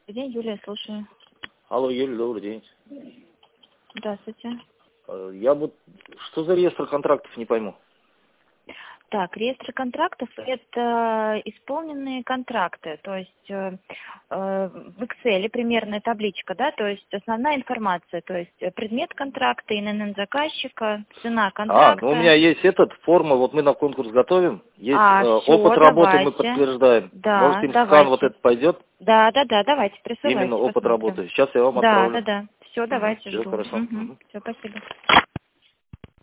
Добрый день, Юлия, слушаю. Алло, Юлия, добрый день. Здравствуйте. Я вот... Что за реестр контрактов, не пойму. Так, реестр контрактов – это исполненные контракты, то есть в Excel примерная табличка, да, то есть основная информация, то есть предмет контракта, ИНН заказчика, цена контракта. Ну у меня есть форма, вот мы на конкурс готовим, есть всё, опыт работы давайте. мы подтверждаем. Да, Может, им давайте. скан вот этот пойдет? Да, давайте, присылайте. Именно опыт посмотрим. работы. Сейчас я вам отправлю. Да. Все, давайте, Все жду. хорошо. Все, спасибо.